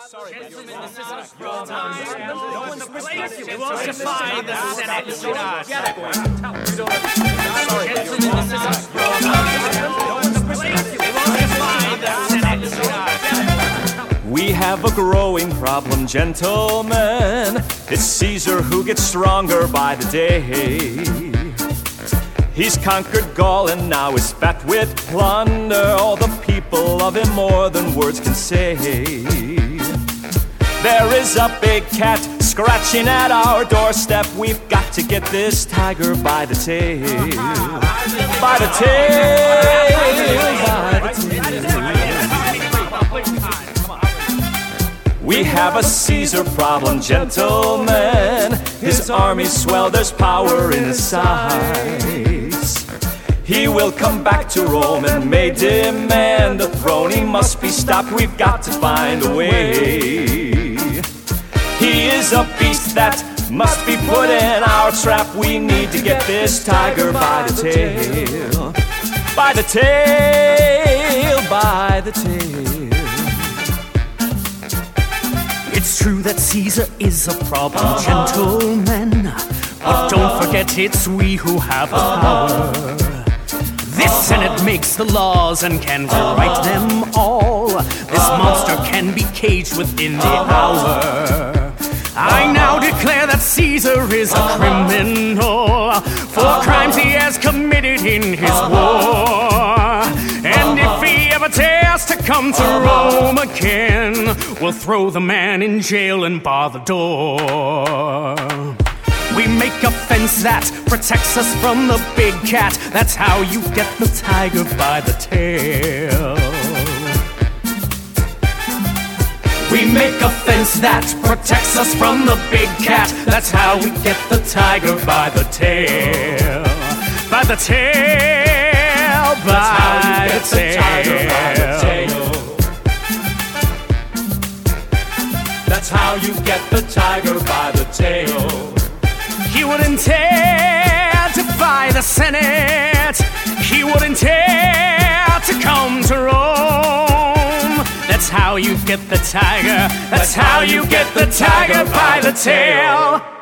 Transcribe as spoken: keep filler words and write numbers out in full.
sorry, gentlemen, this is a strong time. No one's place. We won't defy the Senate. Get it. Gentlemen, this is a strong time. No one's place. We won't defy the Senate. We have a growing problem, gentlemen. It's Caesar who gets stronger by the day. He's conquered Gaul and now is fat with plunder. All the people love him more than words can say. There is a big cat scratching at our doorstep. We've got to get this tiger by the tail. By the tail, by the tail. We have a Caesar problem, gentlemen. His army's swell, there's power in his size. He will come back to Rome and may demand the throne. He must be stopped, we've got to find a way. He is a beast that must be put in our trap. We need to get this tiger by the tail. By the tail, by the tail. It's true that Caesar is a problem, uh-huh. gentlemen, but uh-huh. don't forget it's we who have the power. This Senate makes the laws and can rewrite them all. This monster can be caged within the hour. I now declare that Caesar is a criminal for crimes he has committed in his war. And if he ever dares to come to Rome again, we'll throw the man in jail and bar the door. We make a fence that protects us from the big cat. That's how you get the tiger by the tail. We make a fence that protects us from the big cat. That's how we get the tiger by the tail. By the tail, by the tail. That's how you get the tiger by the tail. He wouldn't dare defy the Senate. He wouldn't dare to come to Rome. That's how you get the tiger. That's how you get the tiger by the tail.